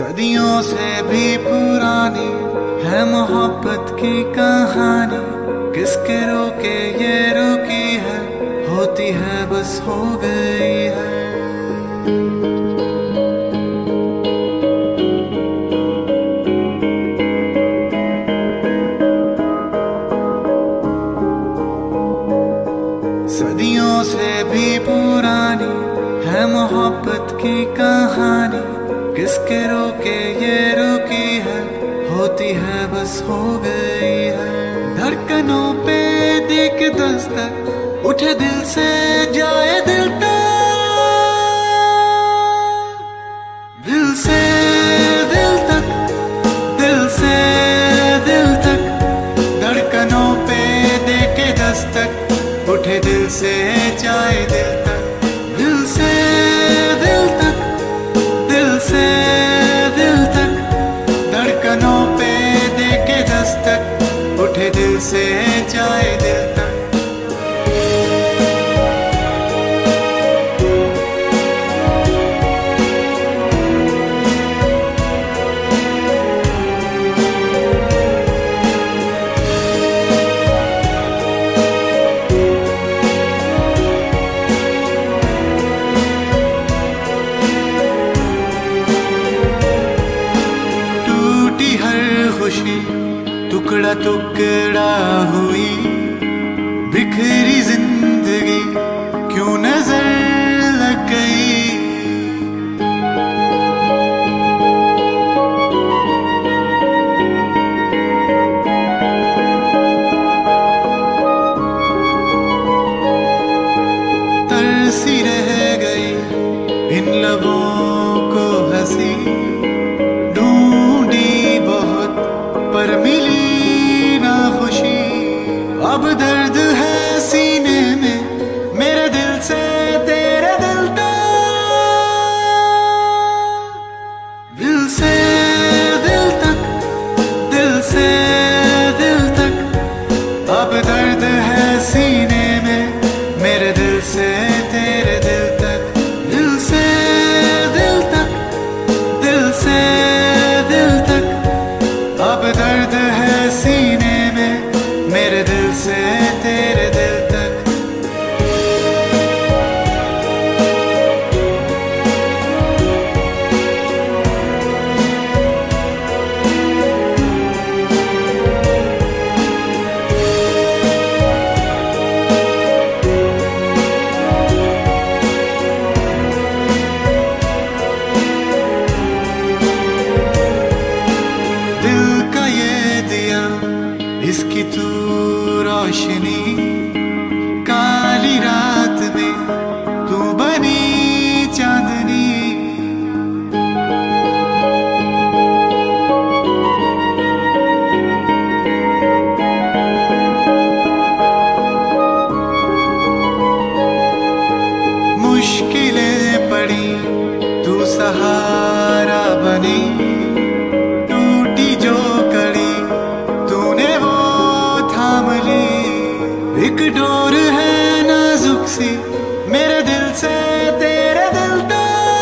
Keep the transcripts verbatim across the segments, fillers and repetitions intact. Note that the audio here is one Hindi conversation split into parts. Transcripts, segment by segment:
सदियों से भी पुरानी है मोहब्बत की कहानी, किसके रोके ये रुकी है, होती है बस हो गई है। सदियों से भी पुरानी है मोहब्बत की कहानी, किसके रोके ये रुकी है, होती है बस हो गई है। धड़कनों पे देख दस्तक उठे दिल से जाए दिल तक, दिल से दिल तक, दिल से दिल तक। धड़कनों पे देख दस्तक उठे दिल से जाए दिल तक, दिल से दिल तक, दिल से दिल तक। धड़कनों पे देके दस्तक उठे दिल से जाए दिल तक। खुशी टुकड़ा टुकड़ा हुई, बिखरी जिंदगी क्यों नजर लग गई। तरसी रह गई इन लबों को हंसी, पर मिली ना खुशी। अब दर्द है सीने में मेरे दिल से तेरे दिल तक, दिल से दिल तक, दिल से दिल तक। अब दर्द है सीने में मेरे दिल से तेरे दिल तक, दिल से दिल तक, दिल से दिल तक। अब दर्द है सीने में मेरे दिल से तेरे दिल तक। इसकी तू रोशनी काली रात में तू बनी चांदनी। मुश्किलें पड़ी तू सहारा बनी, एक डोर है नाजुक सी मेरे दिल से तेरे दिल तक,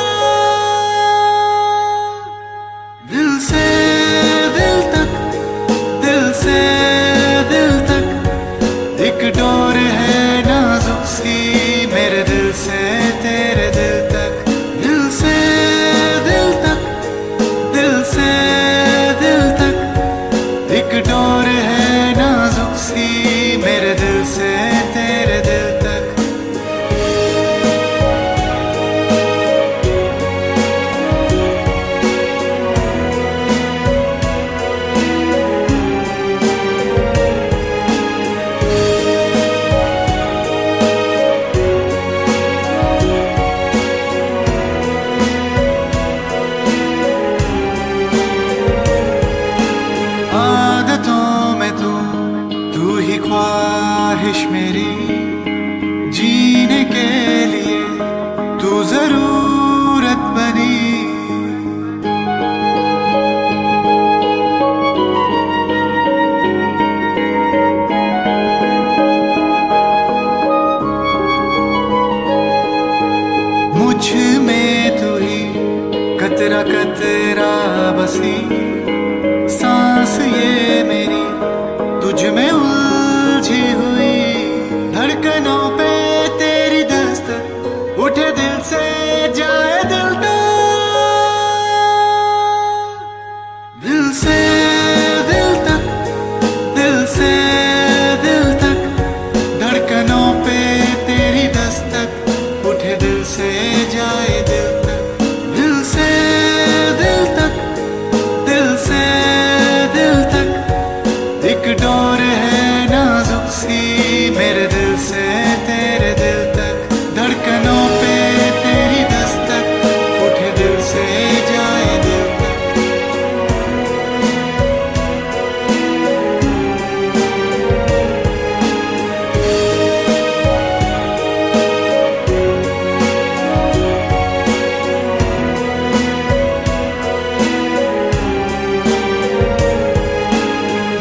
दिल से दिल तक, दिल से दिल तक। एक डोर है नाजुक सी मेरे दिल से तेरे दिल तक, दिल से दिल तक, दिल से दिल तक। एक डोर है नाजुक सी मेरे दिल से तेरे दिल तक।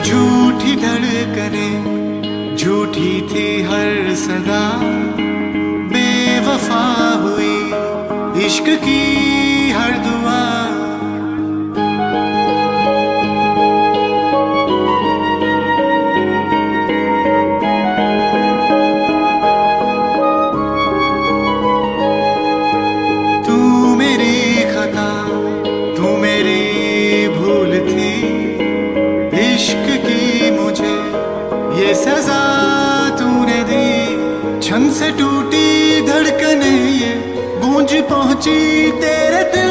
झूठी धड़कने, झूठी थी हर सदा, बेवफा हुई इश्क की हर दुआ। तू मेरी खता, तू मेरी भूल थी, इश्क की मुझे ये सजा तूने दी। छन से टूटी धड़कने ये गूंज पहुंची तेरे दिल